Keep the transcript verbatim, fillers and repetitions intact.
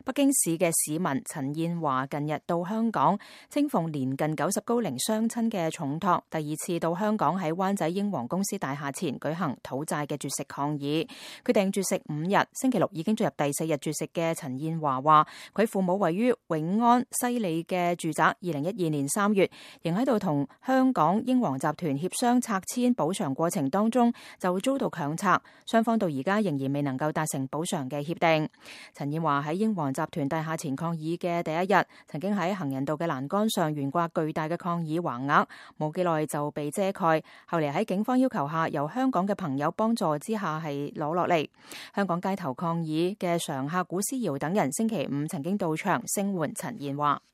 北京市嘅市民陳燕華近日到香港，稱奉年近九十高齡雙親嘅重託，第二次到香港喺灣仔英皇公司大廈前舉行討債嘅絕食抗議，決定絕食五日，星期六已經進入第四日絕食嘅陳燕華話，佢父母位於永安西里嘅住宅，二零一二年三月仍喺度同香港英皇集團協商拆遷補償過程當中就遭到強拆，雙方到而家仍然未能夠達成補償嘅協定。陳燕華喺英皇集團大廈前抗議嘅第一日，曾經喺行人道嘅欄杆上懸掛巨大嘅抗議橫額，冇幾耐就被遮蓋，後嚟喺警方要求下，由香港嘅朋友幫助之下係攞落嚟。香港街頭抗議嘅常客古思堯等人星期五曾經到場聲援陳燕華。